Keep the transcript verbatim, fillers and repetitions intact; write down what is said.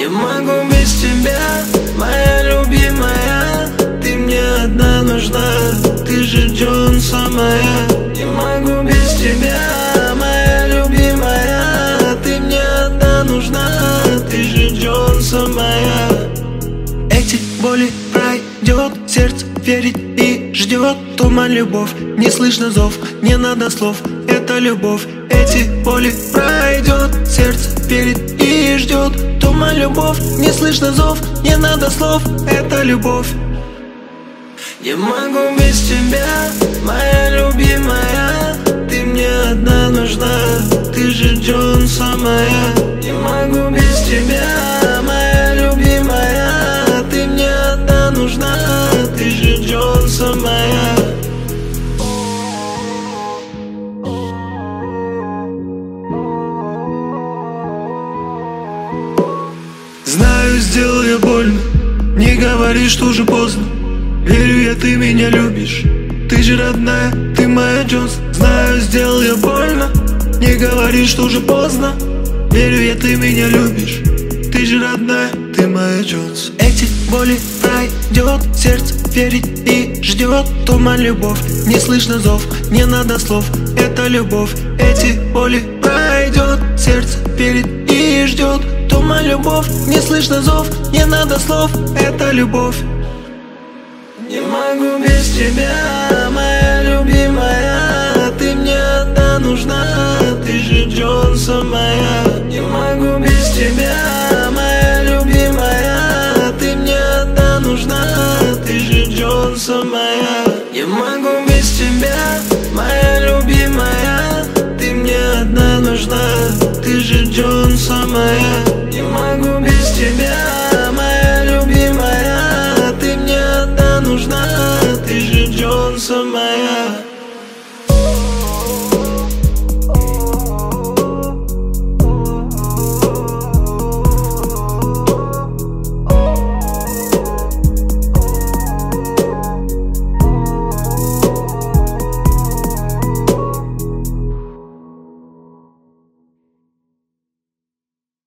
Не могу без тебя, моя любимая. Ты мне одна нужна, ты же Джонса моя. Не могу без тебя, моя любимая. Ты мне одна нужна, ты же Джонса моя. Эти боли пройдет, сердце верит и ждет. Туман, любовь, не слышно зов, не надо слов, это любовь. Эти боли пройдет, сердце верит и ждет. Туман, любовь, не слышно зов, не надо слов, это любовь. Не могу без тебя, моя любимая. Ты мне одна нужна, ты же Джонса моя. Не могу без тебя, моя любимая. Ты мне одна нужна, ты же Джонса моя. Знаю, сделал я больно, не говори, что уже поздно. Верю я, ты меня любишь, ты же родная, ты моя Джонс. Знаю, сделал я больно, не говори, что уже поздно. Верю я, ты меня любишь, ты же родная, ты моя Джонс. Эти боли пройдет, сердце верит и ждет. Туман, любовь, не слышно зов, не надо слов, это любовь. Эти боли пройдет, сердце верит и ждет. Туман, любовь, не слышно зов, не надо слов, это любовь. Не могу без тебя, моя любимая. Ты мне одна нужна, ты же Джонса моя. Не могу без тебя, моя любимая. Ты мне одна нужна, ты же Джонса моя. Не могу без тебя, моя любимая. Ты мне одна нужна, ты же Джонса моя. Не могу без тебя, моя любимая. Ты мне одна нужна, ты же Джонса моя.